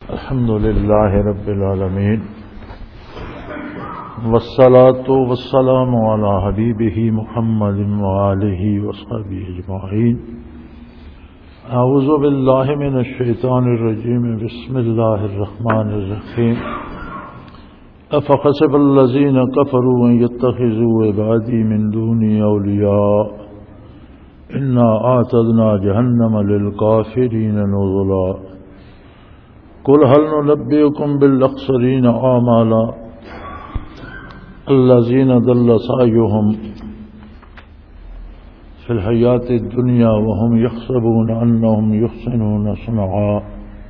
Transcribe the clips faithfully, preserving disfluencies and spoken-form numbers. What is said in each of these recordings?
الحمد لله رب العالمين والصلاة والسلام على حبيبه محمد وآله وصحبه أجمعين. أعوذ بالله من الشيطان الرجيم. بسم الله الرحمن الرحيم. أفحسب الذين كفروا أن يتخذوا عبادي من دوني أولياء إنا أعتدنا جهنم للكافرين نزلا. قل هل ننبئكم بالأخسرين أعمالا الذين ضل سعيهم في الحياة الدنيا وهم يحسبون أنهم يحسنون صنعا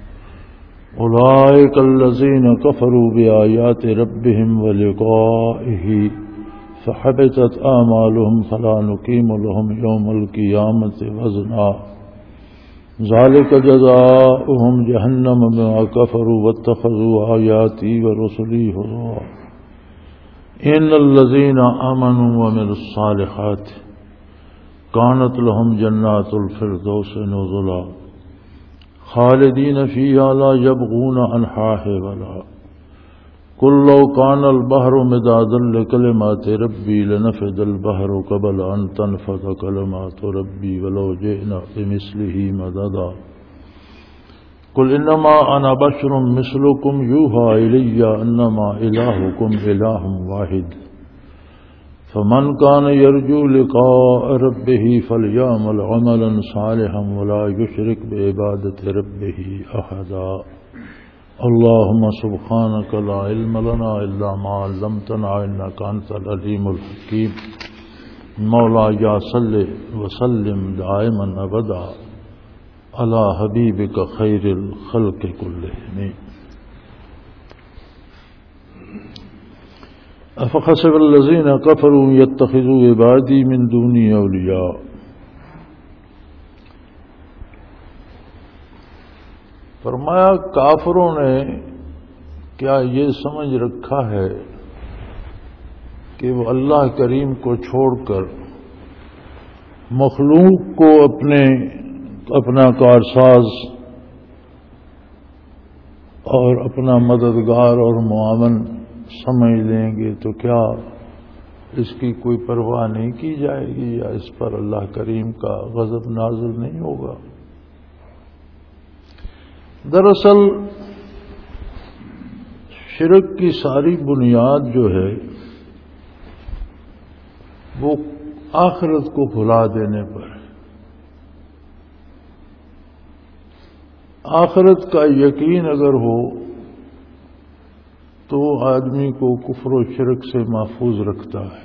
أولئك الذين كفروا بآيات ربهم ولقائه فحبطت أعمالهم فلا نقيم لهم يوم القيامة وزنا ذلك جزاؤهم جهنم بما كفروا واتخذوا آياتي ورسلي هزوا إن الذين آمنوا وعملوا الصالحات كانت لهم جنات الفردوس نزلا خالدين فيها لا يبغون عنها حولا. قل لو كان البحر مدادا لكلمات ربي لنفد البحر قبل أن تنفد كلمات ربي ولو جئنا بمثله مددا. قل إنما أنا بشر مثلكم يوحى إلي أنما إلهكم إله واحد فمن كان يرجو لقاء ربه فليعمل عملا صالحا ولا يشرك بعبادة ربه أحدا. اللهم سبحانك لا علم لنا إلا ما علمتنا إنك أنت العليم الحكيم. مولاي صل وسلم دائما أبدا على حبيبك خير الخلق كلهم. أفحسب الذين كفروا يتخذوا عبادي من دوني أولياء. فرمایا کافروں نے کیا یہ سمجھ رکھا ہے کہ وہ اللہ کریم کو چھوڑ کر مخلوق کو اپنے اپنا کارساز اور اپنا مددگار اور معاون سمجھ لیں گے تو کیا اس کی کوئی پرواہ نہیں کی جائے گی یا اس پر اللہ کریم کا غضب نازل نہیں ہوگا؟ دراصل شرک کی ساری بنیاد جو ہے وہ آخرت کو بھلا دینے پر ہے. آخرت کا یقین اگر ہو تو آدمی کو کفر و شرک سے محفوظ رکھتا ہے.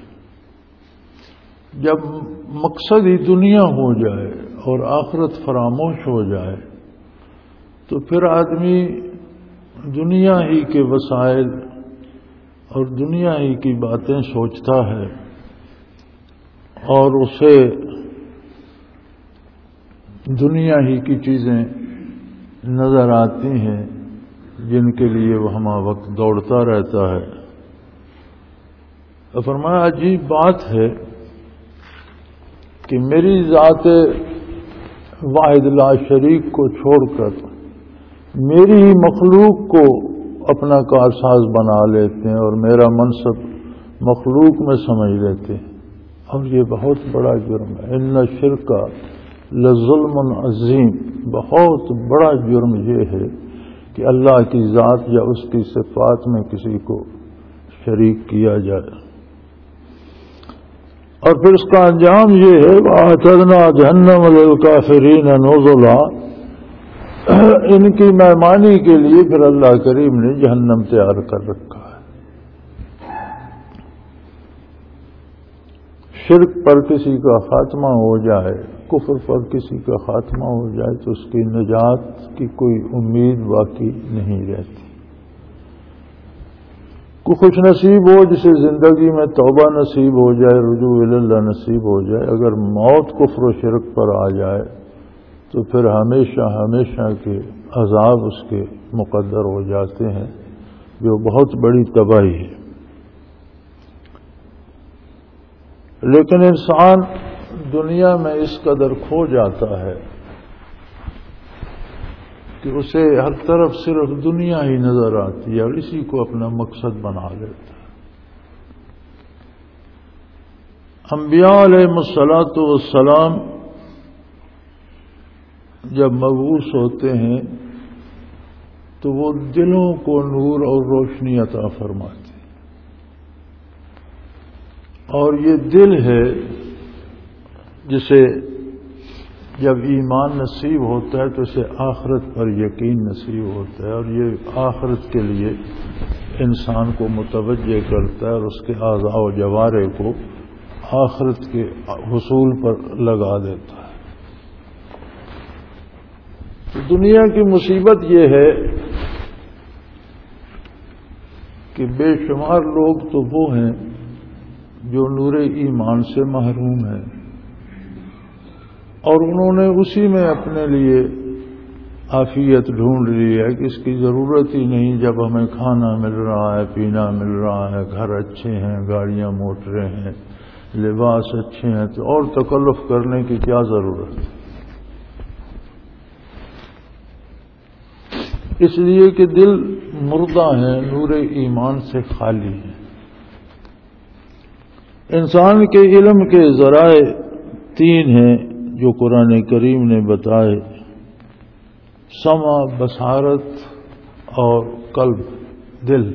جب مقصد ہی دنیا ہو جائے اور آخرت فراموش ہو جائے تو پھر آدمی دنیا ہی کے وسائل اور دنیا ہی کی باتیں سوچتا ہے اور اسے دنیا ہی کی چیزیں نظر آتی ہیں جن کے لیے وہ ہمہ وقت دوڑتا رہتا ہے. فرمایا عجیب بات ہے کہ میری ذات واحد لا شریک کو چھوڑ کر میری ہی مخلوق کو اپنا کارساز بنا لیتے ہیں اور میرا منصب مخلوق میں سمجھ لیتے ہیں، اور یہ بہت بڑا جرم ہے. ان الشرک لظلم عظیم. بہت بڑا جرم یہ ہے کہ اللہ کی ذات یا اس کی صفات میں کسی کو شریک کیا جائے. اور پھر اس کا انجام یہ ہے وَأَعْتَدْنَا جَهَنَّمَ لِلْكَافِرِينَ نُزُلًا. ان کی مہمانی کے لیے پھر اللہ کریم نے جہنم تیار کر رکھا ہے. شرک پر کسی کا خاتمہ ہو جائے، کفر پر کسی کا خاتمہ ہو جائے تو اس کی نجات کی کوئی امید باقی نہیں رہتی. کوئی خوش نصیب ہو جسے زندگی میں توبہ نصیب ہو جائے، رجوع اللہ نصیب ہو جائے، اگر موت کفر و شرک پر آ جائے تو پھر ہمیشہ ہمیشہ کے عذاب اس کے مقدر ہو جاتے ہیں، جو بہت بڑی تباہی ہے. لیکن انسان دنیا میں اس قدر کھو جاتا ہے کہ اسے ہر طرف صرف دنیا ہی نظر آتی ہے اور اسی کو اپنا مقصد بنا لیتا ہے۔ انبیاء علیہ الصلوۃ والسلام جب مبعوث ہوتے ہیں تو وہ دلوں کو نور اور روشنی عطا فرماتے ہیں، اور یہ دل ہے جسے جب ایمان نصیب ہوتا ہے تو اسے آخرت پر یقین نصیب ہوتا ہے، اور یہ آخرت کے لیے انسان کو متوجہ کرتا ہے اور اس کے اعضاء و جوارح کو آخرت کے حصول پر لگا دیتا ہے۔ تو دنیا کی مصیبت یہ ہے کہ بے شمار لوگ تو وہ ہیں جو نور ایمان سے محروم ہیں، اور انہوں نے اسی میں اپنے لیے عافیت ڈھونڈ لی ہے کہ اس کی ضرورت ہی نہیں، جب ہمیں کھانا مل رہا ہے، پینا مل رہا ہے، گھر اچھے ہیں، گاڑیاں موٹریں ہیں، لباس اچھے ہیں، تو اور تکلف کرنے کی کیا ضرورت ہے؟ اس لیے کہ دل مردہ ہیں، نور ایمان سے خالی ہیں۔ انسان کے علم کے ذرائع تین ہیں جو قرآن کریم نے بتائے: سمع، بصارت اور قلب، دل۔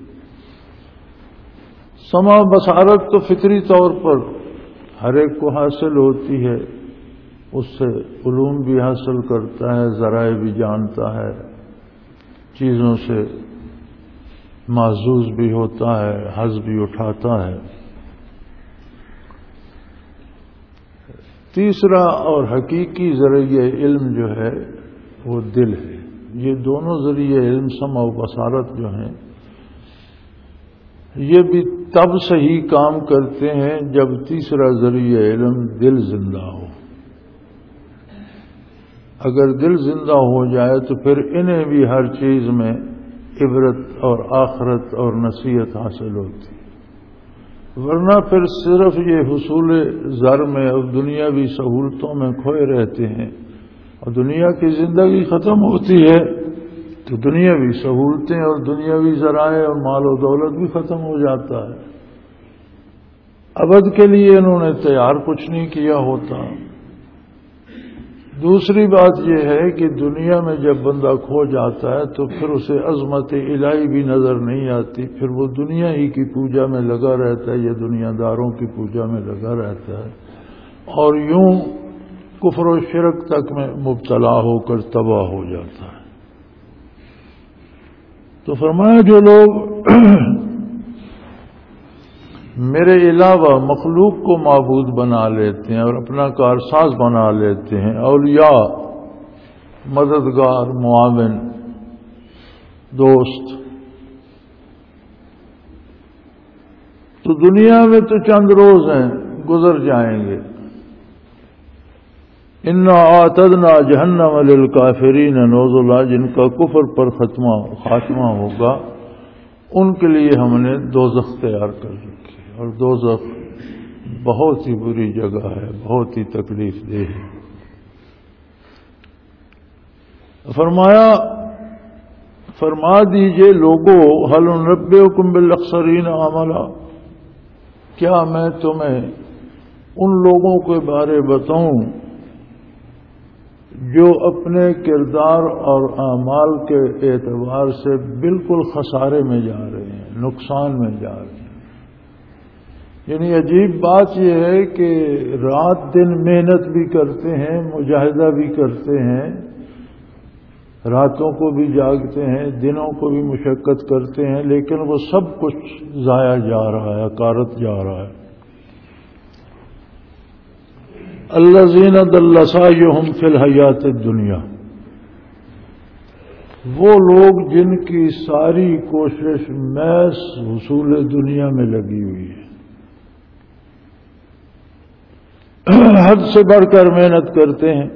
سمع بصارت تو فطری طور پر ہر ایک کو حاصل ہوتی ہے، اس سے علوم بھی حاصل کرتا ہے، ذرائع بھی جانتا ہے، چیزوں سے محظوظ بھی ہوتا ہے، حظ بھی اٹھاتا ہے۔ تیسرا اور حقیقی ذریعہ علم جو ہے وہ دل ہے۔ یہ دونوں ذریعہ علم، سمع و بصارت جو ہیں، یہ بھی تب صحیح کام کرتے ہیں جب تیسرا ذریعہ علم دل زندہ ہو۔ اگر دل زندہ ہو جائے تو پھر انہیں بھی ہر چیز میں عبرت اور آخرت اور نصیحت حاصل ہوتی، ورنہ پھر صرف یہ حصول زر میں اور دنیاوی سہولتوں میں کھوئے رہتے ہیں، اور دنیا کی زندگی ختم ہوتی ہے تو دنیاوی سہولتیں اور دنیاوی ذرائع اور مال و دولت بھی ختم ہو جاتا ہے۔ ابد کے لیے انہوں نے تیار کچھ نہیں کیا ہوتا۔ دوسری بات یہ ہے کہ دنیا میں جب بندہ کھو جاتا ہے تو پھر اسے عظمت الہی بھی نظر نہیں آتی، پھر وہ دنیا ہی کی پوجا میں لگا رہتا ہے یا دنیا داروں کی پوجا میں لگا رہتا ہے، اور یوں کفر و شرک تک میں مبتلا ہو کر تباہ ہو جاتا ہے۔ تو فرمایا جو لوگ میرے علاوہ مخلوق کو معبود بنا لیتے ہیں اور اپنا کارساز بنا لیتے ہیں، اولیاء، مددگار، معاون، دوست، تو دنیا میں تو چند روز ہیں، گزر جائیں گے۔ انا اعتدنا جہنم للکافرین نزلا، جن کا کفر پر ختمہ خاتمہ ہوگا ان کے لیے ہم نے دوزخ تیار کر رکھی، اور دوزخ بہت ہی بری جگہ ہے، بہت ہی تکلیف دہ ہے۔ فرمایا فرما دیجئے لوگو، هل ننبئکم بالاخسرین اعمالا، کیا میں تمہیں ان لوگوں کے بارے بتاؤں جو اپنے کردار اور اعمال کے اعتبار سے بالکل خسارے میں جا رہے ہیں، نقصان میں جا رہے ہیں۔ یعنی عجیب بات یہ ہے کہ رات دن محنت بھی کرتے ہیں، مجاہدہ بھی کرتے ہیں، راتوں کو بھی جاگتے ہیں، دنوں کو بھی مشقت کرتے ہیں، لیکن وہ سب کچھ ضائع جا رہا ہے، اکارت جا رہا ہے۔ الذین ضل سعیہم فی الحیات الدنیا، وہ لوگ جن کی ساری کوشش محض حصول دنیا میں لگی ہوئی ہے، حد سے بڑھ کر محنت کرتے ہیں،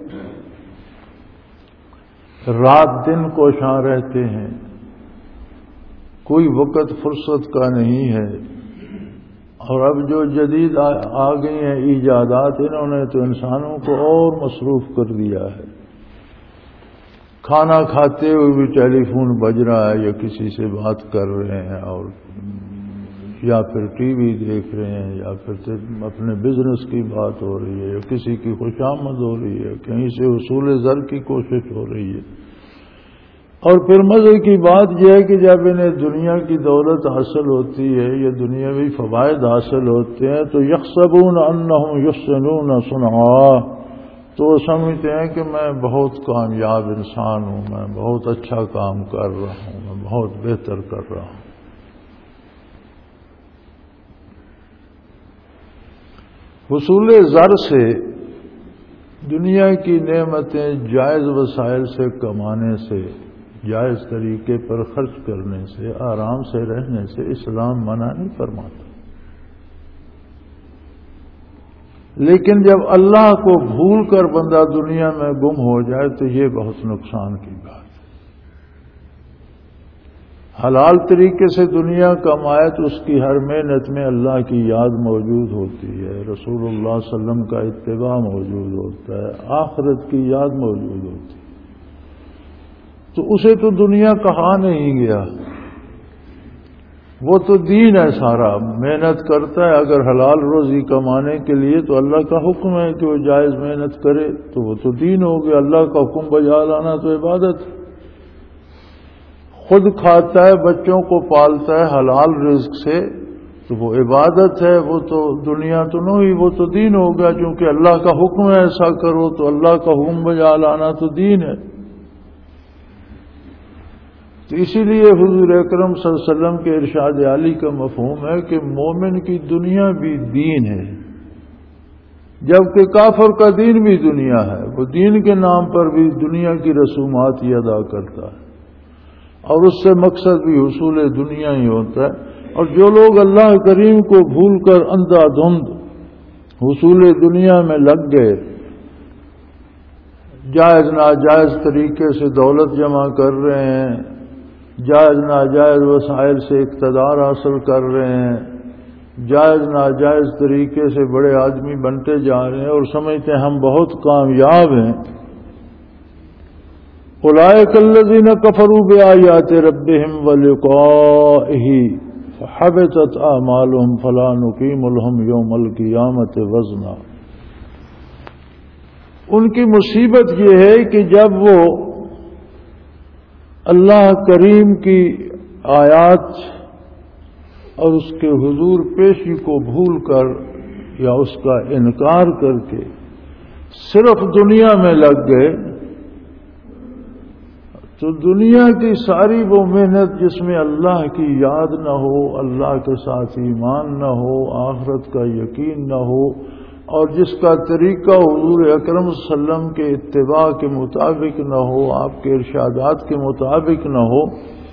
رات دن کوشاں رہتے ہیں، کوئی وقت فرصت کا نہیں ہے۔ اور اب جو جدید آ گئی ہیں ایجادات، انہوں نے تو انسانوں کو اور مصروف کر دیا ہے۔ کھانا کھاتے ہوئے بھی ٹیلی فون بج رہا ہے یا کسی سے بات کر رہے ہیں، اور یا پھر ٹی وی دیکھ رہے ہیں، یا پھر اپنے بزنس کی بات ہو رہی ہے، یا کسی کی خوشامد ہو رہی ہے، کہیں سے حصول زر کی کوشش ہو رہی ہے۔ اور پھر مزے کی بات یہ ہے کہ جب انہیں دنیا کی دولت حاصل ہوتی ہے یا دنیاوی فوائد حاصل ہوتے ہیں تو یحسبون انہم یحسنون صنعا، تو وہ سمجھتے ہیں کہ میں بہت کامیاب انسان ہوں، میں بہت اچھا کام کر رہا ہوں، میں بہت بہتر کر رہا ہوں۔ حصول زر سے، دنیا کی نعمتیں جائز وسائل سے کمانے سے، جائز طریقے پر خرچ کرنے سے، آرام سے رہنے سے اسلام منع نہیں فرماتا، لیکن جب اللہ کو بھول کر بندہ دنیا میں گم ہو جائے تو یہ بہت نقصان کی بات ہے۔ حلال طریقے سے دنیا کمائے تو اس کی ہر محنت میں اللہ کی یاد موجود ہوتی ہے، رسول اللہ صلی اللہ علیہ وسلم کا اتباع موجود ہوتا ہے، آخرت کی یاد موجود ہوتی ہے، تو اسے تو دنیا کہا نہیں گیا، وہ تو دین ہے سارا، محنت کرتا ہے اگر حلال روزی کمانے کے لیے تو اللہ کا حکم ہے کہ وہ جائز محنت کرے، تو وہ تو دین ہو گیا، اللہ کا حکم بجا لانا تو عبادت ہے۔ خود کھاتا ہے، بچوں کو پالتا ہے حلال رزق سے، تو وہ عبادت ہے، وہ تو دنیا تو نہیں، وہ تو دین ہو گیا، چونکہ اللہ کا حکم ہے ایسا کرو تو اللہ کا حکم بجا لانا تو دین ہے۔ تو اسی لیے حضور اکرم صلی اللہ علیہ وسلم کے ارشاد عالی کا مفہوم ہے کہ مومن کی دنیا بھی دین ہے، جبکہ کافر کا دین بھی دنیا ہے، وہ دین کے نام پر بھی دنیا کی رسومات ہی ادا کرتا ہے، اور اس سے مقصد بھی حصول دنیا ہی ہوتا ہے۔ اور جو لوگ اللہ کریم کو بھول کر اندھا دھند حصول دنیا میں لگ گئے، جائز ناجائز طریقے سے دولت جمع کر رہے ہیں، جائز ناجائز وسائل سے اقتدار حاصل کر رہے ہیں، جائز ناجائز طریقے سے بڑے آدمی بنتے جا رہے ہیں اور سمجھتے ہیں ہم بہت کامیاب ہیں۔ اولئک الذین کفروا بآیات ربہم ولقائہ فحبطت اعمالہم فلا نقیم لہم یوم القیامۃ وزنا۔ ان کی مصیبت یہ ہے کہ جب وہ اللہ کریم کی آیات اور اس کے حضور پیشی کو بھول کر یا اس کا انکار کر کے صرف دنیا میں لگ گئے، تو دنیا کی ساری وہ محنت جس میں اللہ کی یاد نہ ہو، اللہ کے ساتھ ایمان نہ ہو، آخرت کا یقین نہ ہو، اور جس کا طریقہ حضور اکرم صلی اللہ علیہ وسلم کے اتباع کے مطابق نہ ہو، آپ کے ارشادات کے مطابق نہ ہو،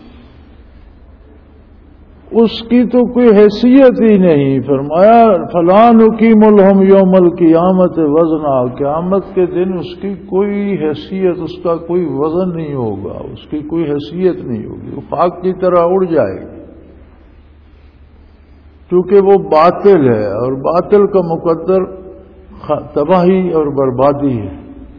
اس کی تو کوئی حیثیت ہی نہیں۔ فرمایا فلا نقیم لہم یوم القیامۃ وزنا، قیامت کے دن اس کی کوئی حیثیت، اس کا کوئی وزن نہیں ہوگا، اس کی کوئی حیثیت نہیں ہوگی، وہ خاک کی طرح اڑ جائے گی، کیونکہ وہ باطل ہے، اور باطل کا مقدر تباہی اور بربادی ہے۔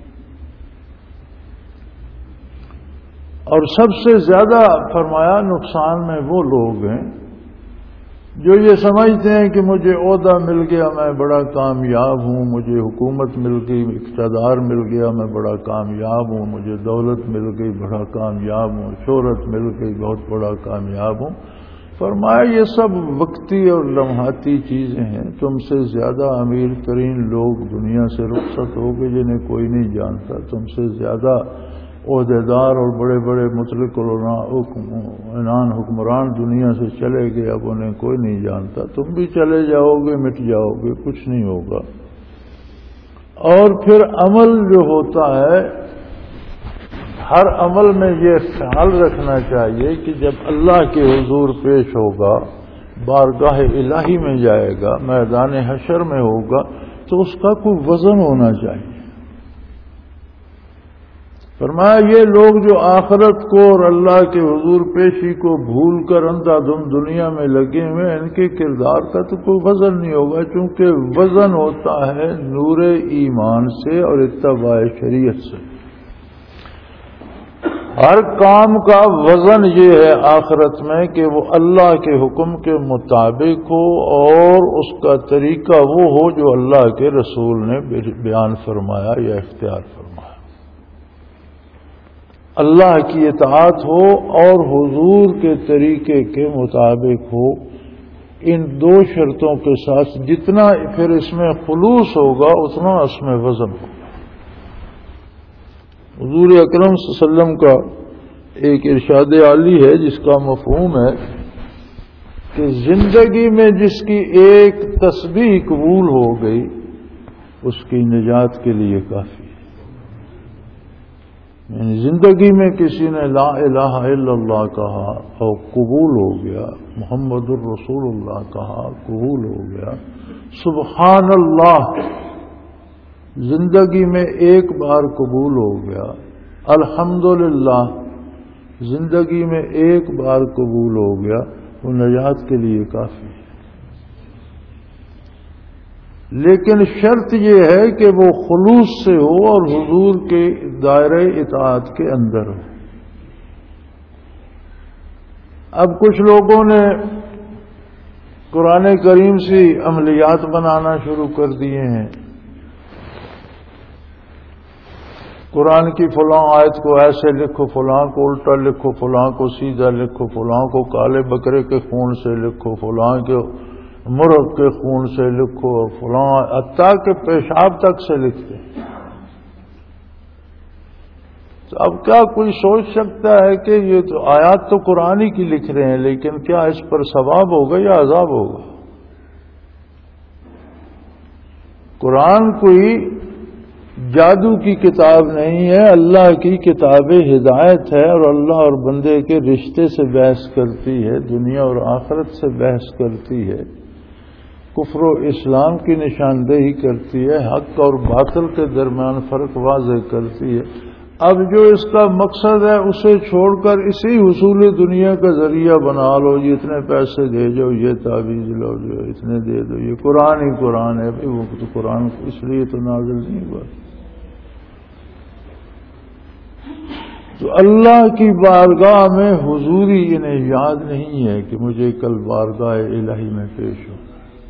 اور سب سے زیادہ فرمایا نقصان میں وہ لوگ ہیں جو یہ سمجھتے ہیں کہ مجھے عہدہ مل گیا میں بڑا کامیاب ہوں، مجھے حکومت مل گئی، اقتدار مل گیا میں بڑا کامیاب ہوں، مجھے دولت مل گئی بڑا کامیاب ہوں، شہرت مل گئی بہت بڑا کامیاب ہوں۔ فرمایا یہ سب وقتی اور لمحاتی چیزیں ہیں، تم سے زیادہ امیر ترین لوگ دنیا سے رخصت ہو گئے جنہیں کوئی نہیں جانتا، تم سے زیادہ عہدیدار اور بڑے بڑے مطلق عنان حکمران دنیا سے چلے گئے، اب انہیں کوئی نہیں جانتا، تم بھی چلے جاؤ گے، مٹ جاؤ گے، کچھ نہیں ہوگا۔ اور پھر عمل جو ہوتا ہے، ہر عمل میں یہ خیال رکھنا چاہیے کہ جب اللہ کے حضور پیش ہوگا، بارگاہ الہی میں جائے گا، میدان حشر میں ہوگا، تو اس کا کوئی وزن ہونا چاہیے۔ فرمایا یہ لوگ جو آخرت کو اور اللہ کے حضور پیشی کو بھول کر اندھا دھند دنیا میں لگے ہوئے، ان کے کردار کا تو کوئی وزن نہیں ہوگا، چونکہ وزن ہوتا ہے نور ایمان سے اور اتباع شریعت سے۔ ہر کام کا وزن یہ ہے آخرت میں کہ وہ اللہ کے حکم کے مطابق ہو اور اس کا طریقہ وہ ہو جو اللہ کے رسول نے بیان فرمایا یا اختیار فرمایا. اللہ کی اطاعت ہو اور حضور کے طریقے کے مطابق ہو. ان دو شرطوں کے ساتھ جتنا پھر اس میں خلوص ہوگا اتنا اس میں وزن ہوگا. حضور اکرم صلی اللہ علیہ وسلم کا ایک ارشاد عالی ہے جس کا مفہوم ہے کہ زندگی میں جس کی ایک تسبیح قبول ہو گئی اس کی نجات کے لیے کافی ہے. یعنی زندگی میں کسی نے لا الہ الا اللہ کہا اور قبول ہو گیا، محمد الرسول اللہ کہا قبول ہو گیا، سبحان اللہ زندگی میں ایک بار قبول ہو گیا، الحمدللہ زندگی میں ایک بار قبول ہو گیا، وہ نجات کے لیے کافی ہے. لیکن شرط یہ ہے کہ وہ خلوص سے ہو اور حضور کے دائرہ اطاعت کے اندر ہو. اب کچھ لوگوں نے قرآن کریم سے عملیات بنانا شروع کر دیے ہیں. قرآن کی فلاں آیت کو ایسے لکھو، فلاں کو الٹا لکھو، فلاں کو سیدھا لکھو، فلاں کو کالے بکرے کے خون سے لکھو، فلاں کے مرغ کے خون سے لکھو، فلاں حتیٰ کہ پیشاب تک سے لکھتے. تو اب کیا کوئی سوچ سکتا ہے کہ یہ تو آیات تو قرآن ہی کی لکھ رہے ہیں، لیکن کیا اس پر ثواب ہوگا یا عذاب ہوگا؟ قرآن کوئی جادو کی کتاب نہیں ہے، اللہ کی کتاب ہدایت ہے، اور اللہ اور بندے کے رشتے سے بحث کرتی ہے، دنیا اور آخرت سے بحث کرتی ہے، کفر و اسلام کی نشاندہی کرتی ہے، حق اور باطل کے درمیان فرق واضح کرتی ہے. اب جو اس کا مقصد ہے اسے چھوڑ کر اسی حصول دنیا کا ذریعہ بنا لو، یہ اتنے پیسے دے جاؤ، یہ تعویذ لو جو اتنے دے دو، یہ قرآن ہی قرآن ہے. بھائی وہ تو قرآن اس لیے تو نازل نہیں ہوا. تو اللہ کی بارگاہ میں حضوری انہیں یاد نہیں ہے کہ مجھے کل بارگاہ الہی میں پیش ہو.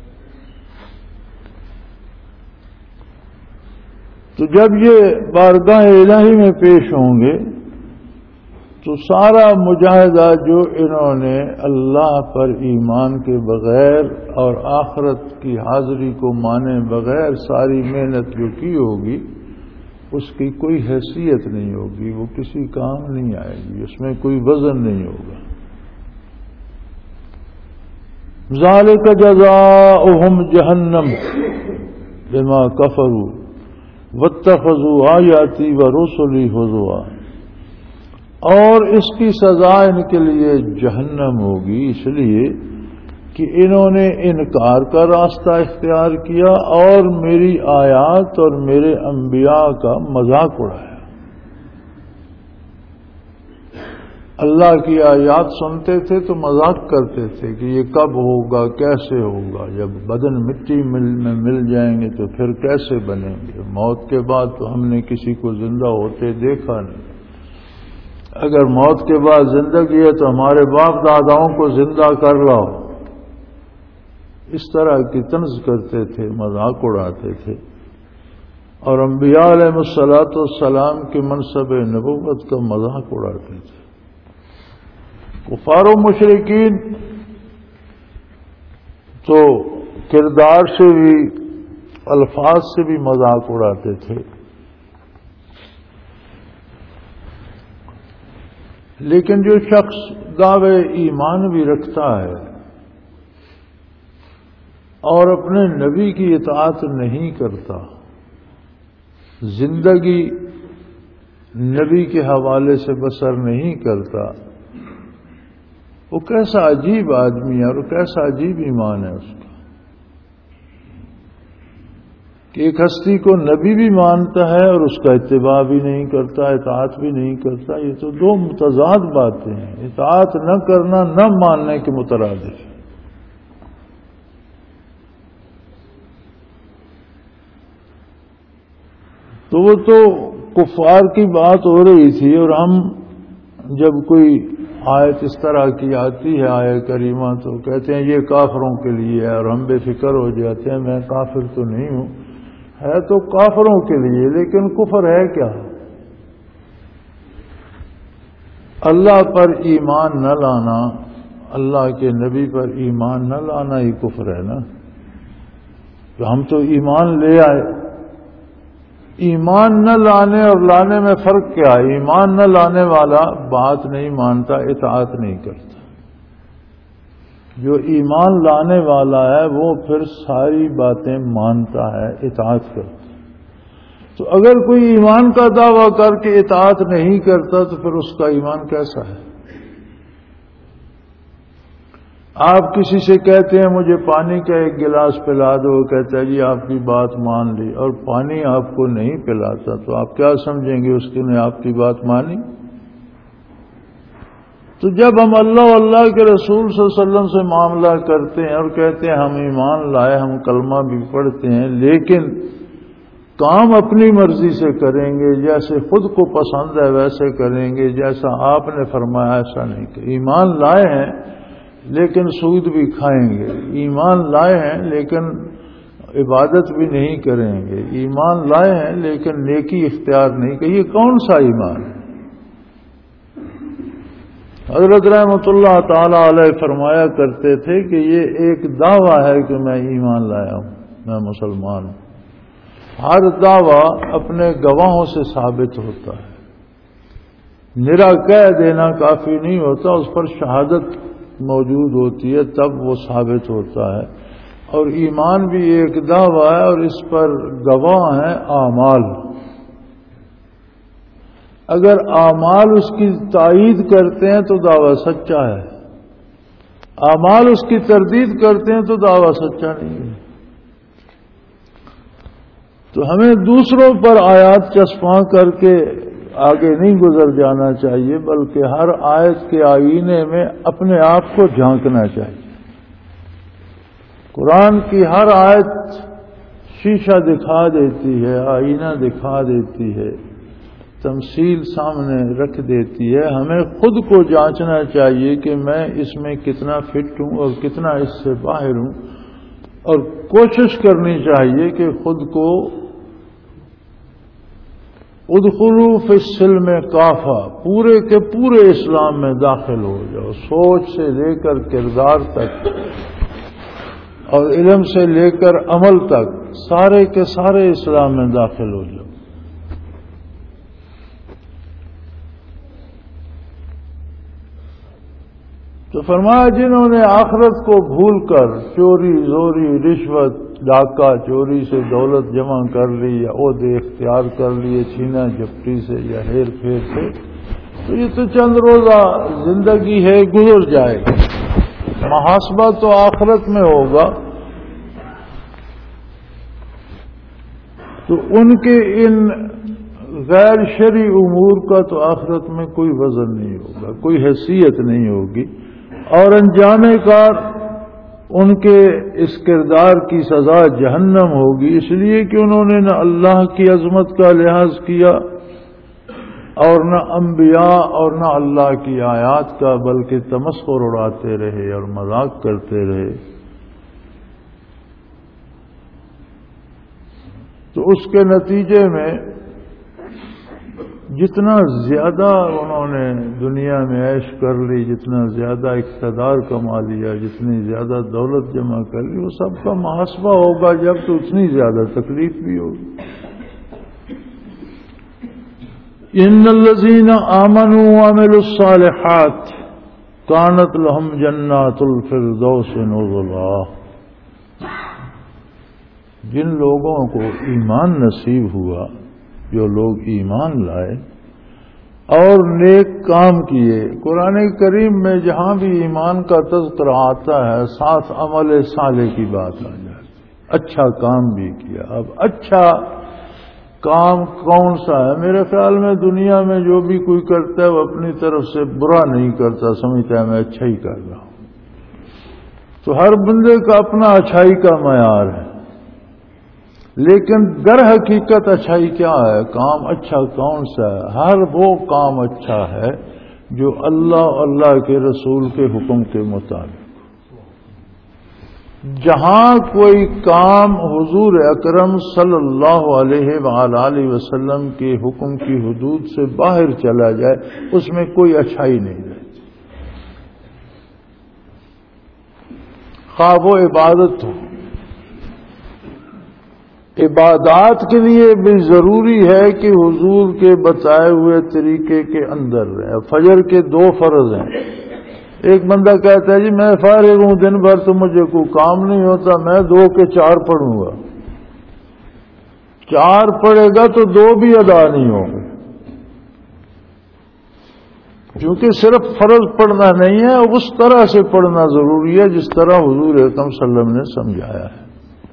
تو جب یہ بارگاہ الہی میں پیش ہوں گے تو سارا مجاہدہ جو انہوں نے اللہ پر ایمان کے بغیر اور آخرت کی حاضری کو مانے بغیر ساری محنت جو کی ہوگی اس کی کوئی حیثیت نہیں ہوگی، وہ کسی کام نہیں آئے گی، اس میں کوئی وزن نہیں ہوگا. ذالک جزاؤہم جہنم بما کفروا واتخذوا آیاتی ورسلی ہزوا. اور اس کی سزا ان کے لیے جہنم ہوگی اس لیے کہ انہوں نے انکار کا راستہ اختیار کیا اور میری آیات اور میرے انبیاء کا مذاق اڑایا. اللہ کی آیات سنتے تھے تو مذاق کرتے تھے کہ یہ کب ہوگا، کیسے ہوگا، جب بدن مٹی مل میں مل جائیں گے تو پھر کیسے بنیں گے، موت کے بعد تو ہم نے کسی کو زندہ ہوتے دیکھا نہیں، اگر موت کے بعد زندگی ہے تو ہمارے باپ داداؤں کو زندہ کر لاؤ. اس طرح کی طنز کرتے تھے، مذاق اڑاتے تھے، اور انبیاء علیہ الصلوۃ والسلام کے منصب نبوت کا مذاق اڑاتے تھے. کفار و مشرکین تو کردار سے بھی الفاظ سے بھی مذاق اڑاتے تھے. لیکن جو شخص دعوے ایمان بھی رکھتا ہے اور اپنے نبی کی اطاعت نہیں کرتا، زندگی نبی کے حوالے سے بسر نہیں کرتا، وہ کیسا عجیب آدمی ہے اور کیسا عجیب ایمان ہے اس کا کہ ایک ہستی کو نبی بھی مانتا ہے اور اس کا اتباع بھی نہیں کرتا، اطاعت بھی نہیں کرتا. یہ تو دو متضاد باتیں ہیں، اطاعت نہ کرنا نہ ماننے کے مترادف ہے. تو وہ تو کفار کی بات ہو رہی تھی اور ہم جب کوئی آیت اس طرح کی آتی ہے آیت کریمہ تو کہتے ہیں یہ کافروں کے لیے ہے، اور ہم بے فکر ہو جاتے ہیں میں کافر تو نہیں ہوں، ہے تو کافروں کے لیے، لیکن کفر ہے کیا؟ اللہ پر ایمان نہ لانا، اللہ کے نبی پر ایمان نہ لانا ہی کفر ہے نا۔ تو ہم تو ایمان لے آئے، ایمان نہ لانے اور لانے میں فرق کیا ہے؟ ایمان نہ لانے والا بات نہیں مانتا، اطاعت نہیں کرتا، جو ایمان لانے والا ہے وہ پھر ساری باتیں مانتا ہے، اطاعت کرتا۔ تو اگر کوئی ایمان کا دعویٰ کر کے اطاعت نہیں کرتا تو پھر اس کا ایمان کیسا ہے؟ آپ کسی سے کہتے ہیں مجھے پانی کا ایک گلاس پلا دو، وہ کہتا ہے جی آپ کی بات مان لی، اور پانی آپ کو نہیں پلاتا تو آپ کیا سمجھیں گے اس نے آپ کی بات مانی؟ تو جب ہم اللہ اللہ کے رسول صلی اللہ علیہ وسلم سے معاملہ کرتے ہیں اور کہتے ہیں ہم ایمان لائے، ہم کلمہ بھی پڑھتے ہیں، لیکن کام اپنی مرضی سے کریں گے، جیسے خود کو پسند ہے ویسے کریں گے، جیسا آپ نے فرمایا ایسا نہیں کہ ایمان لائے ہیں لیکن سود بھی کھائیں گے، ایمان لائے ہیں لیکن عبادت بھی نہیں کریں گے، ایمان لائے ہیں لیکن نیکی اختیار نہیں کہ یہ کون سا ایمان ہے؟ حضرت رحمۃ اللہ تعالی علیہ فرمایا کرتے تھے کہ یہ ایک دعویٰ ہے کہ میں ایمان لایا ہوں، میں مسلمان ہوں۔ ہر دعویٰ اپنے گواہوں سے ثابت ہوتا ہے، نرا کہہ دینا کافی نہیں ہوتا، اس پر شہادت موجود ہوتی ہے تب وہ ثابت ہوتا ہے۔ اور ایمان بھی ایک دعویٰ ہے اور اس پر گواہ ہیں اعمال۔ اگر اعمال اس کی تائید کرتے ہیں تو دعویٰ سچا ہے، اعمال اس کی تردید کرتے ہیں تو دعویٰ سچا نہیں ہے۔ تو ہمیں دوسروں پر آیات چسپاں کر کے آگے نہیں گزر جانا چاہیے، بلکہ ہر آیت کے آئینے میں اپنے آپ کو جھانکنا چاہیے۔ قرآن کی ہر آیت شیشہ دکھا دیتی ہے، آئینہ دکھا دیتی ہے، تمثیل سامنے رکھ دیتی ہے۔ ہمیں خود کو جانچنا چاہیے کہ میں اس میں کتنا فٹ ہوں اور کتنا اس سے باہر ہوں، اور کوشش کرنی چاہیے کہ خود کو ادخلوا فی السلم کافہ، پورے کے پورے اسلام میں داخل ہو جاؤ، سوچ سے لے کر کردار تک اور علم سے لے کر عمل تک، سارے کے سارے اسلام میں داخل ہو جاؤ۔ تو فرمایا جنہوں نے آخرت کو بھول کر چوری زوری رشوت ڈاکہ چوری سے دولت جمع کر لی، یا عہدے اختیار کر لیے چھینا جھپٹی سے یا ہیر پھیر سے، تو یہ تو چند روزہ زندگی ہے، گزر جائے گا، محاسبہ تو آخرت میں ہوگا۔ تو ان کے ان غیر شرعی امور کا تو آخرت میں کوئی وزن نہیں ہوگا، کوئی حیثیت نہیں ہوگی، اور انجام کار ان کے اس کردار کی سزا جہنم ہوگی، اس لیے کہ انہوں نے نہ اللہ کی عظمت کا لحاظ کیا اور نہ انبیاء اور نہ اللہ کی آیات کا، بلکہ تمسخر اڑاتے رہے اور مذاق کرتے رہے۔ تو اس کے نتیجے میں جتنا زیادہ انہوں نے دنیا میں عیش کر لی، جتنا زیادہ اقتدار کما لیا، جتنی زیادہ دولت جمع کر لی، وہ سب کا محاسبہ ہوگا جب، تو اتنی زیادہ تکلیف بھی ہوگی۔ ان الذین آمنوا وعملوا الصالحات کانت لهم جنات الفردوس نزلا، جن لوگوں کو ایمان نصیب ہوا، جو لوگ ایمان لائے اور نیک کام کیے۔ قرآن کریم میں جہاں بھی ایمان کا تذکرہ آتا ہے ساتھ عمل صالح کی بات آ جاتی ہے، اچھا کام بھی کیا۔ اب اچھا کام کون سا ہے؟ میرے خیال میں دنیا میں جو بھی کوئی کرتا ہے وہ اپنی طرف سے برا نہیں کرتا، سمجھتا ہے میں اچھا ہی کر رہا ہوں۔ تو ہر بندے کا اپنا اچھائی کا معیار ہے، لیکن در حقیقت اچھائی کیا ہے؟ کام اچھا کون سا ہے؟ ہر وہ کام اچھا ہے جو اللہ اللہ کے رسول کے حکم کے مطابق. جہاں کوئی کام حضور اکرم صلی اللہ علیہ وآلہ وسلم کے حکم کی حدود سے باہر چلا جائے اس میں کوئی اچھائی نہیں رہتی. خواہ وہ عبادت ہو. عبادات کے لیے بھی ضروری ہے کہ حضور کے بتائے ہوئے طریقے کے اندر رہے. فجر کے دو فرض ہیں. ایک بندہ کہتا ہے جی میں فارغ ہوں دن بھر تو مجھے کوئی کام نہیں ہوتا، میں دو کے چار پڑھوں گا. چار پڑھے گا تو دو بھی ادا نہیں ہوں گے، کیونکہ صرف فرض پڑھنا نہیں ہے، اس طرح سے پڑھنا ضروری ہے جس طرح حضور اکرم صلی اللہ علیہ وسلم نے سمجھایا ہے.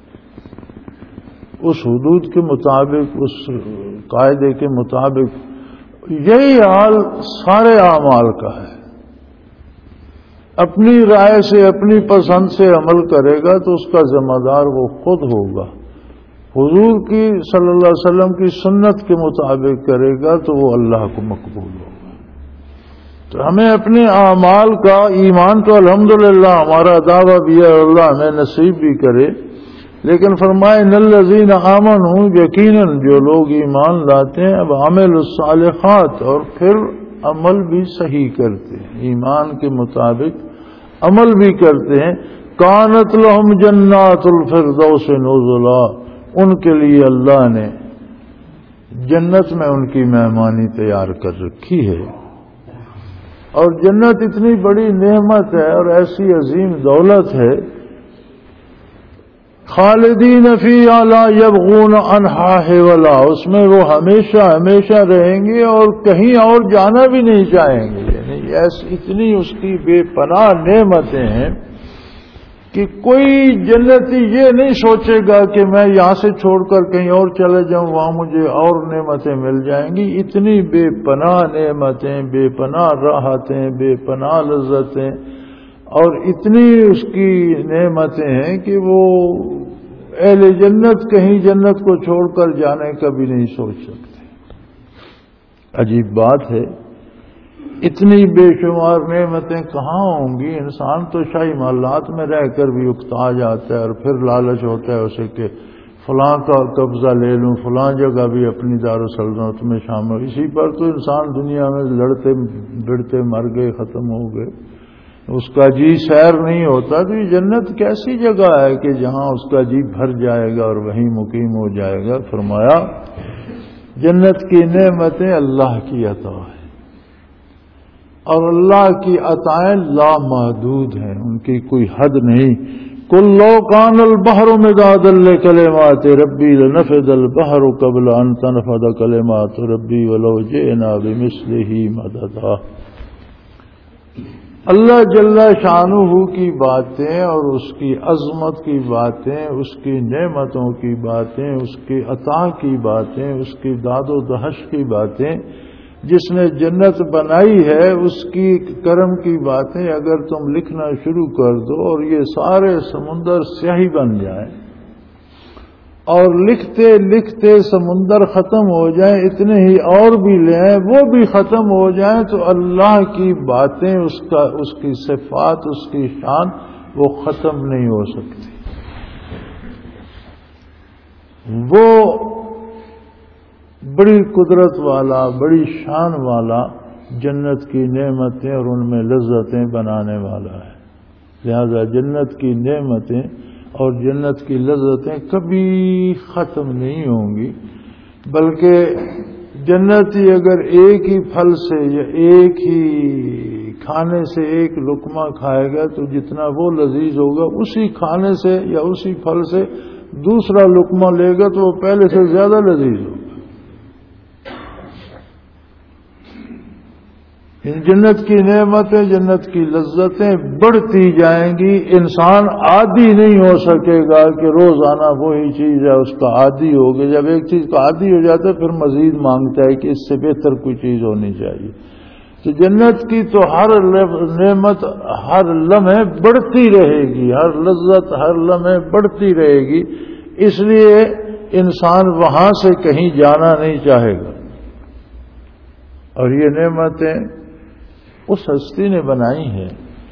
اس حدود کے مطابق، اس قاعدے کے مطابق. یہی حال سارے اعمال کا ہے. اپنی رائے سے اپنی پسند سے عمل کرے گا تو اس کا ذمہ دار وہ خود ہوگا. حضور کی صلی اللہ علیہ وسلم کی سنت کے مطابق کرے گا تو وہ اللہ کو مقبول ہوگا. تو ہمیں اپنے اعمال کا، ایمان تو الحمدللہ ہمارا دعویٰ بھی ہے، اللہ ہمیں نصیب بھی کرے، لیکن فرمائے ان الذین آمنوا، یقیناً جو لوگ ایمان لاتے ہیں اب عملوا الصالحات، اور پھر عمل بھی صحیح کرتے ہیں، ایمان کے مطابق عمل بھی کرتے ہیں. کانت لہم جنات الفردوس نزلا، ان کے لیے اللہ نے جنت میں ان کی مہمانی تیار کر رکھی ہے. اور جنت اتنی بڑی نعمت ہے اور ایسی عظیم دولت ہے، خالدین فیہا لا یبغون عنہا حولا، اس میں وہ ہمیشہ ہمیشہ رہیں گے اور کہیں اور جانا بھی نہیں چاہیں گے. یعنی ایسی اتنی اس کی بے پناہ نعمتیں ہیں کہ کوئی جنتی یہ نہیں سوچے گا کہ میں یہاں سے چھوڑ کر کہیں اور چلے جاؤں، وہاں مجھے اور نعمتیں مل جائیں گی. اتنی بے پناہ نعمتیں، بے پناہ راحتیں، بے پناہ لذتیں، اور اتنی اس کی نعمتیں ہیں کہ وہ اہل جنت کہیں جنت کو چھوڑ کر جانے کا بھی نہیں سوچ سکتے. عجیب بات ہے، اتنی بے شمار نعمتیں کہاں ہوں گی. انسان تو شاہی محلات میں رہ کر بھی اکتا جاتا ہے اور پھر لالچ ہوتا ہے اسے کہ فلاں کا قبضہ لے لوں، فلاں جگہ بھی اپنی دارالسلطنت میں شامل. اسی پر تو انسان دنیا میں لڑتے بڑھتے مر گئے، ختم ہو گئے، اس کا جی سیر نہیں ہوتا. تو یہ جنت کیسی جگہ ہے کہ جہاں اس کا جی بھر جائے گا اور وہیں مقیم ہو جائے گا. فرمایا جنت کی نعمتیں اللہ کی عطا ہے، اور اللہ کی عطائیں لامحدود ہیں، ان کی کوئی حد نہیں. قل لو کان البحر مدادا لکلمات ربی لنفد البحر قبل ان تنفد کلمات ربی ولو جئنا بمثلہ مددا. اللہ جل شانہ کی باتیں اور اس کی عظمت کی باتیں، اس کی نعمتوں کی باتیں، اس کی عطا کی باتیں، اس کی داد و دہش کی باتیں، جس نے جنت بنائی ہے اس کی کرم کی باتیں اگر تم لکھنا شروع کر دو اور یہ سارے سمندر سیاہی بن جائیں اور لکھتے لکھتے سمندر ختم ہو جائیں، اتنے ہی اور بھی لیں وہ بھی ختم ہو جائیں، تو اللہ کی باتیں، اس کا اس کی صفات، اس کی شان وہ ختم نہیں ہو سکتی. وہ بڑی قدرت والا، بڑی شان والا جنت کی نعمتیں اور ان میں لذتیں بنانے والا ہے. لہذا جنت کی نعمتیں اور جنت کی لذتیں کبھی ختم نہیں ہوں گی، بلکہ جنتی اگر ایک ہی پھل سے یا ایک ہی کھانے سے ایک لقمہ کھائے گا تو جتنا وہ لذیذ ہوگا، اسی کھانے سے یا اسی پھل سے دوسرا لقمہ لے گا تو وہ پہلے سے زیادہ لذیذ ہوگا. جنت کی نعمتیں، جنت کی لذتیں بڑھتی جائیں گی. انسان عادی نہیں ہو سکے گا کہ روزانہ وہی چیز ہے اس کا عادی ہو گیا. جب ایک چیز کا عادی ہو جاتا ہے پھر مزید مانگتا ہے کہ اس سے بہتر کوئی چیز ہونی چاہیے. تو جنت کی تو ہر نعمت ہر لمحے بڑھتی رہے گی، ہر لذت ہر لمحے بڑھتی رہے گی. اس لیے انسان وہاں سے کہیں جانا نہیں چاہے گا. اور یہ نعمتیں اس ہستی نے بنائی ہے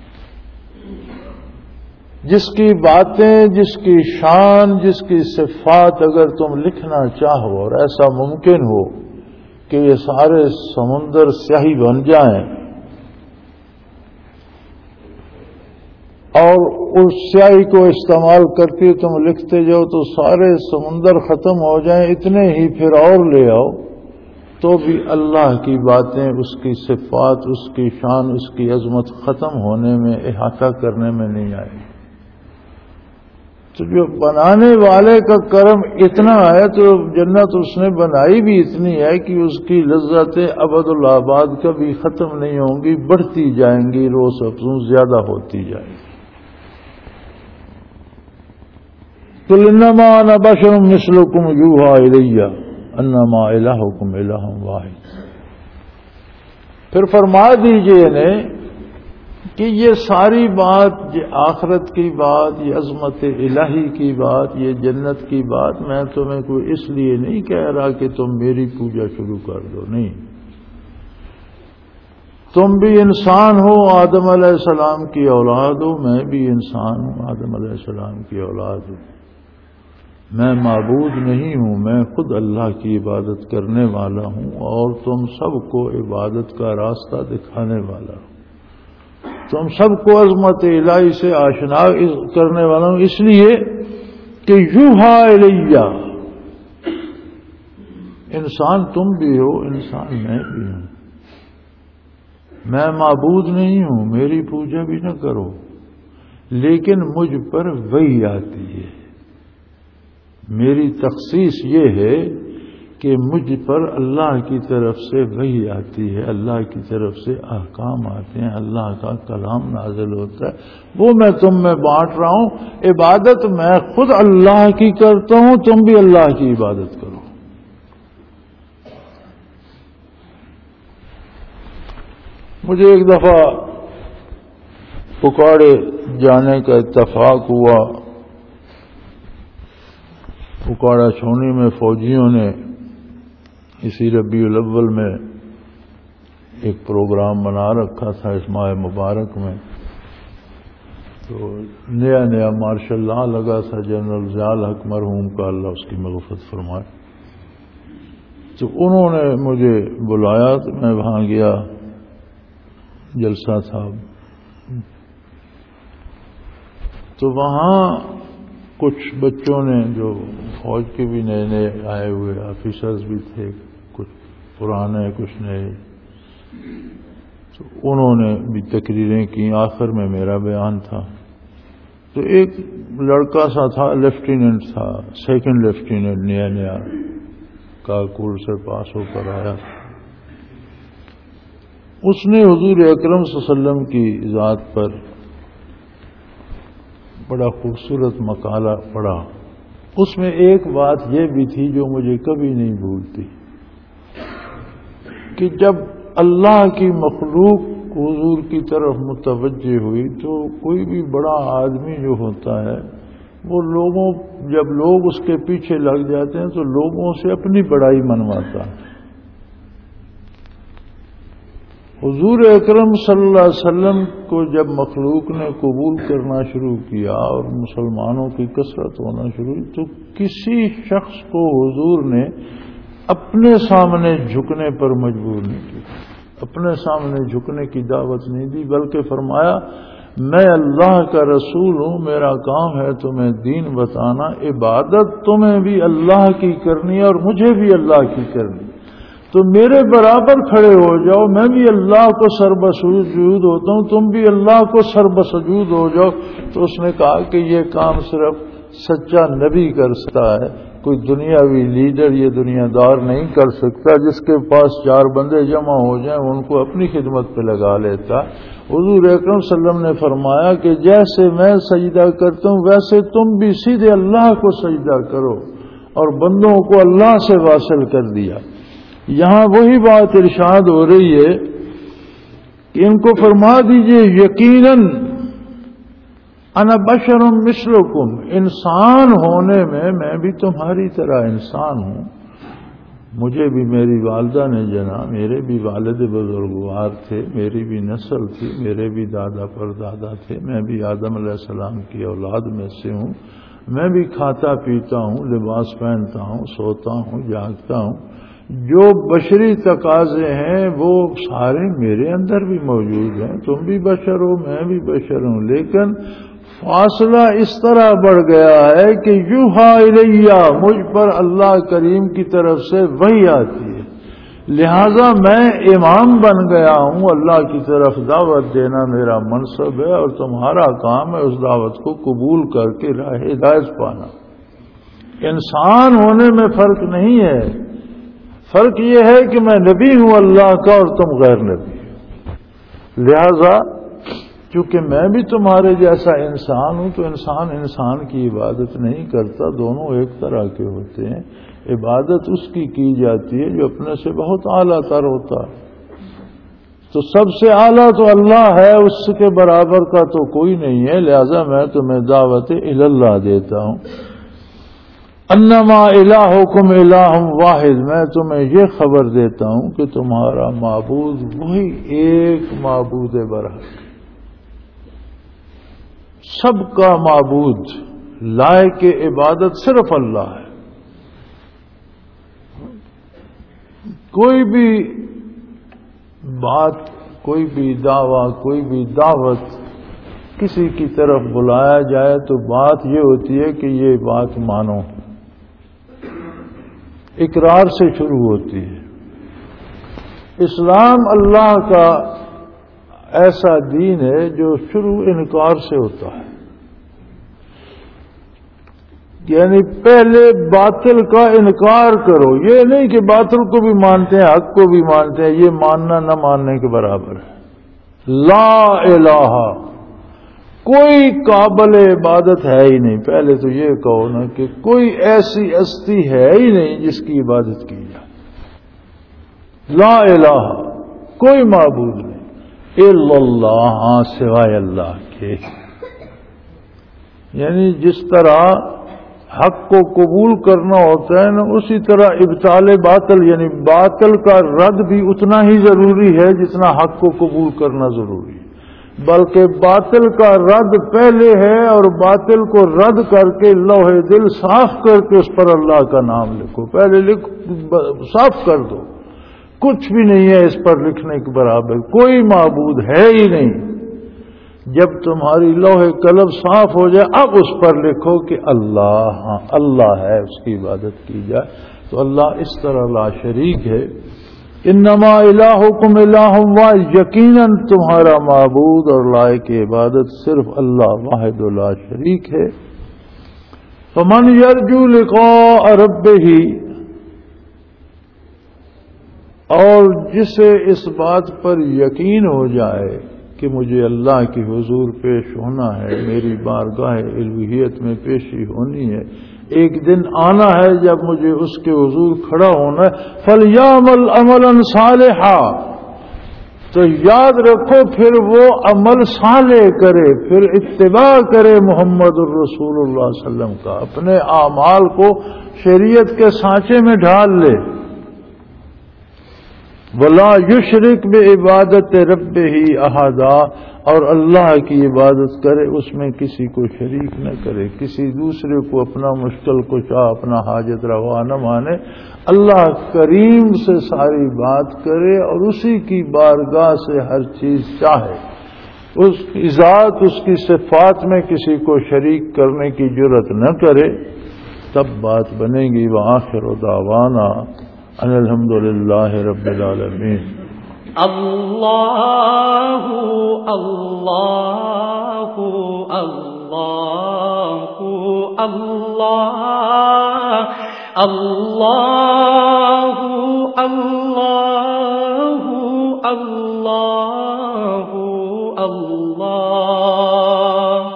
جس کی باتیں، جس کی شان، جس کی صفات اگر تم لکھنا چاہو اور ایسا ممکن ہو کہ یہ سارے سمندر سیاہی بن جائیں اور اس سیاہی کو استعمال کرتے تم لکھتے جاؤ تو سارے سمندر ختم ہو جائیں، اتنے ہی پھر اور لے آؤ تو بھی اللہ کی باتیں، اس کی صفات، اس کی شان، اس کی عظمت ختم ہونے میں، احاطہ کرنے میں نہیں آئے گی۔ تو جو بنانے والے کا کرم اتنا ہے تو جنت اس نے بنائی بھی اتنی ہے کہ اس کی لذتیں ابد الآباد کبھی ختم نہیں ہوں گی، بڑھتی جائیں گی، روز افزوں زیادہ ہوتی جائیں گی۔ قُلْ إِنَّمَا أَنَا بَشَرٌ مِثْلُكُمْ يُوحَىٰ إِلَيَّ أَنَّمَا إِلَٰهُكُمْ إِلَٰهٌ وَاحِدٌ۔ پھر فرما دیجئے انہیں کہ یہ ساری بات، یہ آخرت کی بات، یہ عظمت الہی کی بات، یہ جنت کی بات میں تمہیں کوئی اس لیے نہیں کہہ رہا کہ تم میری پوجا شروع کر دو، نہیں۔ تم بھی انسان ہو، آدم علیہ السلام کی اولاد ہو، میں بھی انسان ہوں، آدم علیہ السلام کی اولاد ہوں۔ میں معبود نہیں ہوں، میں خود اللہ کی عبادت کرنے والا ہوں اور تم سب کو عبادت کا راستہ دکھانے والا ہوں، تم سب کو عظمت الہی سے آشنا کرنے والا ہوں، اس لیے کہ یوحیٰ الیہ، انسان تم بھی ہو، انسان میں بھی ہوں، میں معبود نہیں ہوں، میری پوجا بھی نہ کرو، لیکن مجھ پر وحی آتی ہے۔ میری تخصیص یہ ہے کہ مجھ پر اللہ کی طرف سے وحی آتی ہے، اللہ کی طرف سے احکام آتے ہیں، اللہ کا کلام نازل ہوتا ہے، وہ میں تم میں بانٹ رہا ہوں۔ عبادت میں خود اللہ کی کرتا ہوں، تم بھی اللہ کی عبادت کرو۔ مجھے ایک دفعہ پکاڑے جانے کا اتفاق ہوا۔ پکاڑا چھونی میں فوجیوں نے اسی ربیع الاول میں ایک پروگرام بنا رکھا تھا اس ماہ مبارک میں، تو نیا نیا مارشل لا لگا تھا، جنرل ضیاء حق مرحوم کا اللہ اس کی مغفرت فرمائے۔ تو انہوں نے مجھے بلایا تو میں وہاں گیا، جلسہ تھا۔ تو وہاں کچھ بچوں نے جو فوج کے بھی نئے نئے آئے ہوئے آفیسرز بھی تھے، کچھ پرانے کچھ نئے، تو انہوں نے بھی تقریریں کی۔ آخر میں میرا بیان تھا۔ تو ایک لڑکا سا تھا، لیفٹیننٹ تھا، سیکنڈ لیفٹیننٹ، نیا نیا کارکول سے پاس ہو کر آیا۔ اس نے حضور اکرم صلی اللہ علیہ وسلم کی ذات پر بڑا خوبصورت مقالہ پڑھا۔ اس میں ایک بات یہ بھی تھی جو مجھے کبھی نہیں بھولتی، کہ جب اللہ کی مخلوق حضور کی طرف متوجہ ہوئی تو کوئی بھی بڑا آدمی جو ہوتا ہے وہ لوگوں، جب لوگ اس کے پیچھے لگ جاتے ہیں تو لوگوں سے اپنی بڑائی منواتا ہے۔ حضور اکرم صلی اللہ علیہ وسلم کو جب مخلوق نے قبول کرنا شروع کیا اور مسلمانوں کی کثرت ہونا شروع ہوئی تو کسی شخص کو حضور نے اپنے سامنے جھکنے پر مجبور نہیں کیا، اپنے سامنے جھکنے کی دعوت نہیں دی، بلکہ فرمایا میں اللہ کا رسول ہوں، میرا کام ہے تمہیں دین بتانا، عبادت تمہیں بھی اللہ کی کرنی ہے اور مجھے بھی اللہ کی کرنی، تو میرے برابر کھڑے ہو جاؤ، میں بھی اللہ کو سربسجود ہوتا ہوں، تم بھی اللہ کو سربسجود ہو جاؤ۔ تو اس نے کہا کہ یہ کام صرف سچا نبی کر سکتا ہے، کوئی دنیاوی لیڈر یہ دنیا دار نہیں کر سکتا، جس کے پاس چار بندے جمع ہو جائیں ان کو اپنی خدمت پہ لگا لیتا۔ حضور اکرم صلی اللہ علیہ وسلم نے فرمایا کہ جیسے میں سجدہ کرتا ہوں ویسے تم بھی سیدھے اللہ کو سجدہ کرو، اور بندوں کو اللہ سے واصل کر دیا۔ یہاں وہی بات ارشاد ہو رہی ہے کہ ان کو فرما دیجئے یقیناً انا بشر مثلکم، انسان ہونے میں میں بھی تمہاری طرح انسان ہوں، مجھے بھی میری والدہ نے جنا، میرے بھی والد بزرگوار تھے، میری بھی نسل تھی، میرے بھی دادا پر دادا تھے، میں بھی آدم علیہ السلام کی اولاد میں سے ہوں، میں بھی کھاتا پیتا ہوں، لباس پہنتا ہوں، سوتا ہوں، جاگتا ہوں، جو بشری تقاضے ہیں وہ سارے میرے اندر بھی موجود ہیں، تم بھی بشر ہو، میں بھی بشر ہوں، لیکن فاصلہ اس طرح بڑھ گیا ہے کہ یوحا الیہ، مجھ پر اللہ کریم کی طرف سے وحی آتی ہے، لہذا میں امام بن گیا ہوں، اللہ کی طرف دعوت دینا میرا منصب ہے، اور تمہارا کام ہے اس دعوت کو قبول کر کے راہ ہدایت پانا۔ انسان ہونے میں فرق نہیں ہے، فرق یہ ہے کہ میں نبی ہوں اللہ کا اور تم غیر نبی ہو، لہذا چونکہ میں بھی تمہارے جیسا انسان ہوں تو انسان انسان کی عبادت نہیں کرتا، دونوں ایک طرح کے ہوتے ہیں، عبادت اس کی کی جاتی ہے جو اپنے سے بہت اعلیٰ تر ہوتا ہے، تو سب سے اعلیٰ تو اللہ ہے، اس کے برابر کا تو کوئی نہیں ہے، لہذا میں تمہیں دعوت اللہ دیتا ہوں، انما الہکم الہ واحد، میں تمہیں یہ خبر دیتا ہوں کہ تمہارا معبود وہی ایک معبود برحق، سب کا معبود لائق عبادت صرف اللہ ہے، کوئی بھی بات، کوئی بھی دعویٰ، کوئی بھی دعوت کسی کی طرف بلایا جائے تو بات یہ ہوتی ہے کہ یہ بات مانو، اقرار سے شروع ہوتی ہے۔ اسلام اللہ کا ایسا دین ہے جو شروع انکار سے ہوتا ہے، یعنی پہلے باطل کا انکار کرو، یہ نہیں کہ باطل کو بھی مانتے ہیں حق کو بھی مانتے ہیں، یہ ماننا نہ ماننے کے برابر ہے۔ لا الہ، کوئی قابل عبادت ہے ہی نہیں، پہلے تو یہ کہو نا کہ کوئی ایسی ہستی ہے ہی نہیں جس کی عبادت کی جائے، لا الہ، کوئی معبود نہیں، الا اللہ، ہاں سوائے اللہ کے، یعنی جس طرح حق کو قبول کرنا ہوتا ہے نا، اسی طرح ابطال باطل، یعنی باطل کا رد بھی اتنا ہی ضروری ہے جتنا حق کو قبول کرنا ضروری ہے، بلکہ باطل کا رد پہلے ہے، اور باطل کو رد کر کے لوح دل صاف کر کے اس پر اللہ کا نام لکھو، پہلے لکھ صاف کر دو، کچھ بھی نہیں ہے اس پر لکھنے کے برابر، کوئی معبود ہے ہی نہیں، جب تمہاری لوح قلم صاف ہو جائے اب اس پر لکھو کہ اللہ، ہاں اللہ ہے، اس کی عبادت کی جائے، تو اللہ اس طرح لا شریک ہے۔ انما الہکم الہ واحد، یقیناً تمہارا معبود اور لائق عبادت صرف اللہ واحد لا شریک ہے۔ فمن یرجو لقاء ربہ، اور جسے اس بات پر یقین ہو جائے کہ مجھے اللہ کی حضور پیش ہونا ہے، میری بارگاہ الوہیت میں پیشی ہونی ہے، ایک دن آنا ہے جب مجھے اس کے حضور کھڑا ہونا ہے، فَلْيَعْمَلْ عَمَلًا صَالِحًا، تو یاد رکھو پھر وہ عمل صالح کرے، پھر اتباع کرے محمد الرسول اللہ صلی اللہ علیہ وسلم کا، اپنے اعمال کو شریعت کے سانچے میں ڈھال لے، وَلَا يُشْرِكْ بِعِبَادَةِ رَبِّهِ أَحَدًا، اور اللہ کی عبادت کرے، اس میں کسی کو شریک نہ کرے، کسی دوسرے کو اپنا مشکل کشا، اپنا حاجت روا نہ مانے، اللہ کریم سے ساری بات کرے اور اسی کی بارگاہ سے ہر چیز چاہے، اس کی ذات، اس کی صفات میں کسی کو شریک کرنے کی جرت نہ کرے، تب بات بنے گی۔ وآخر دعوانا ان الحمد للہ رب العالمین۔ اللہ اللہ اللہ اللہ اللہ اللہ اللہ اللہ۔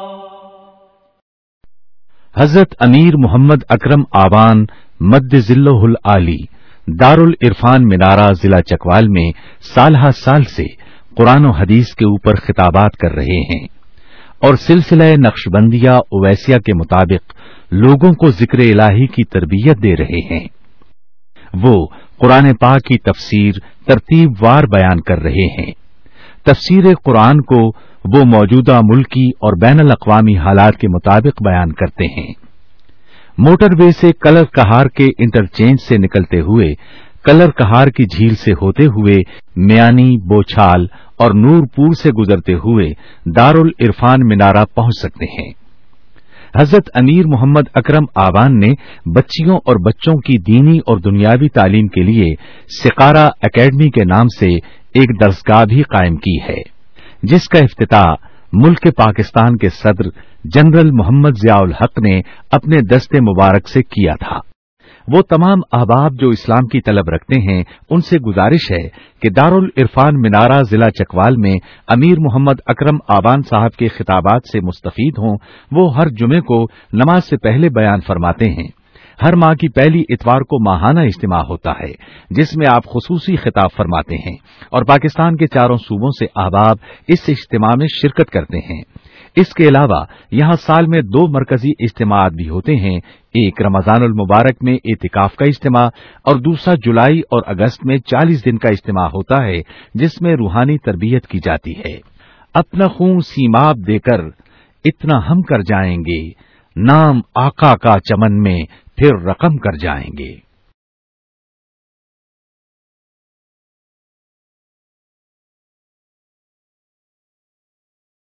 حضرت امیر محمد اکرم آوان مد ذلہ العالی دارالعرفان منارہ ضلع چکوال میں سالہ سال سے قرآن و حدیث کے اوپر خطابات کر رہے ہیں اور سلسلہ نقشبندیہ اویسیہ کے مطابق لوگوں کو ذکر الہی کی تربیت دے رہے ہیں۔ وہ قرآن پاک کی تفسیر ترتیب وار بیان کر رہے ہیں۔ تفسیر قرآن کو وہ موجودہ ملکی اور بین الاقوامی حالات کے مطابق بیان کرتے ہیں۔ موٹر وے سے کلر کہار کے انٹرچینج سے نکلتے ہوئے کلر کہار کی جھیل سے ہوتے ہوئے میانی، بوچھال اور نور پور سے گزرتے ہوئے دارالعرفان منارہ پہنچ سکتے ہیں۔ حضرت امیر محمد اکرم آوان نے بچیوں اور بچوں کی دینی اور دنیاوی تعلیم کے لیے سقارہ اکیڈمی کے نام سے ایک درسگاہ بھی قائم کی ہے، جس کا افتتاح ملک پاکستان کے صدر جنرل محمد ضیاء الحق نے اپنے دست مبارک سے کیا تھا۔ وہ تمام احباب جو اسلام کی طلب رکھتے ہیں ان سے گزارش ہے کہ دارالعرفان منارہ ضلع چکوال میں امیر محمد اکرم آوان صاحب کے خطابات سے مستفید ہوں۔ وہ ہر جمعے کو نماز سے پہلے بیان فرماتے ہیں۔ ہر ماہ کی پہلی اتوار کو ماہانہ اجتماع ہوتا ہے جس میں آپ خصوصی خطاب فرماتے ہیں اور پاکستان کے چاروں صوبوں سے احباب اس اجتماع میں شرکت کرتے ہیں۔ اس کے علاوہ یہاں سال میں دو مرکزی اجتماعات بھی ہوتے ہیں، ایک رمضان المبارک میں اعتکاف کا اجتماع اور دوسرا جولائی اور اگست میں چالیس دن کا اجتماع ہوتا ہے جس میں روحانی تربیت کی جاتی ہے۔ اپنا خون سیماب دے کر اتنا ہم کر جائیں گے، نام آقا کا چمن میں پھر رقم کر جائیں گے۔